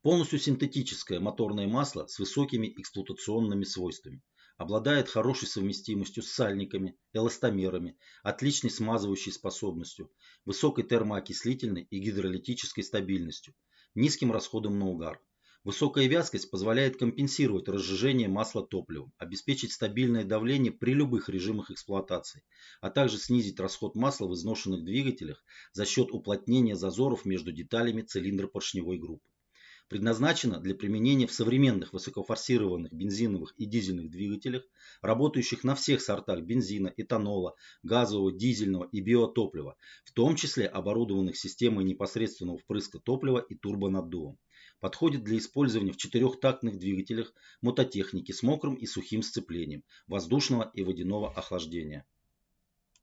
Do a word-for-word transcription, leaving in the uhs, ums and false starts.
Полностью синтетическое моторное масло с высокими эксплуатационными свойствами. Обладает хорошей совместимостью с сальниками, эластомерами, отличной смазывающей способностью, высокой термоокислительной и гидролитической стабильностью, низким расходом на угар. Высокая вязкость позволяет компенсировать разжижение масла топливом, обеспечить стабильное давление при любых режимах эксплуатации, а также снизить расход масла в изношенных двигателях за счет уплотнения зазоров между деталями цилиндропоршневой группы. Предназначена для применения в современных высокофорсированных бензиновых и дизельных двигателях, работающих на всех сортах бензина, этанола, газового, дизельного и биотоплива, в том числе оборудованных системой непосредственного впрыска топлива и турбонаддувом. Подходит для использования в четырехтактных двигателях мототехники с мокрым и сухим сцеплением, воздушного и водяного охлаждения.